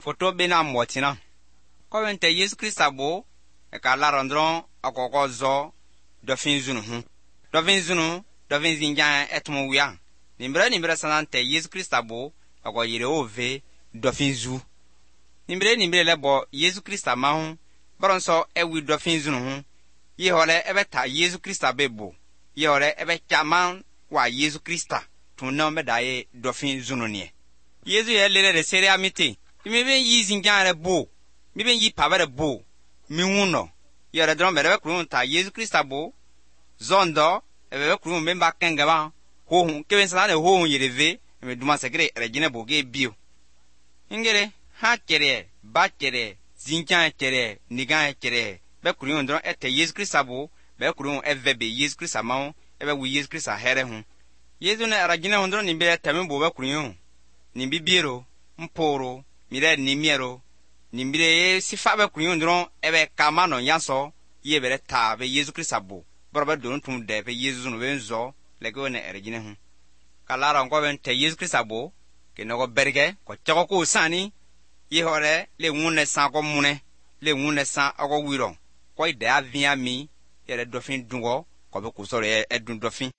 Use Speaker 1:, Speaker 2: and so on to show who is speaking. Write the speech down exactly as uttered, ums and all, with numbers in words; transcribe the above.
Speaker 1: Photo bena motina. Kowente Yesu Christa bo e ka la rondron akoko zo dofin zunu hu. Dofin zunu dofin zinjan etmo wiya. Nimbre nimbre sanante Yesu Christa bo ako yire ove dofin zu. Nimbre nimbre lebo Yesu Christa ma hu bronso e wi dofin zunu hu. Ye hole ebe ta Yesu Christa bebo. Ye hole ebe chaman wa Yesu Christa. Tunno me daye dofin zunu nie. Yesu ye lele de sere amite. Mi ben yi zinjan re bo. Mi ben yi pabere bo. Mi wuno. Ye re dron bere kurun ta Yesu Christa bo. Zondo ebe kurun memba kengaba. Ho hun ke ben sana ho hun yereve. Me duma sekre regine bo ge bio. Ingere ha kere ba kere zinjan kere nigan kere. Be kurun dron ete Yesu Christa bo. Be kurun evebe Yesu Christa ma ebe wi Yesu Christa here hun. Yesu na regine hun dron nimbe tame bo be kurun. Nimbi biro mporo mire nimiero nimbire sifa be kunyun dron ebe kamano yanso ye bere ta be Yesu Christa bo borba don tum de be Yesu no benzo lego ne ergine hu kalara ngo ben te Yesu Christa bo ke no go berge ko chago ko sani ye hore le ngunne san ko mune le ngunne san ago wiro ko ide avia mi ye le dofin dungo ko be ko sore e dun dofin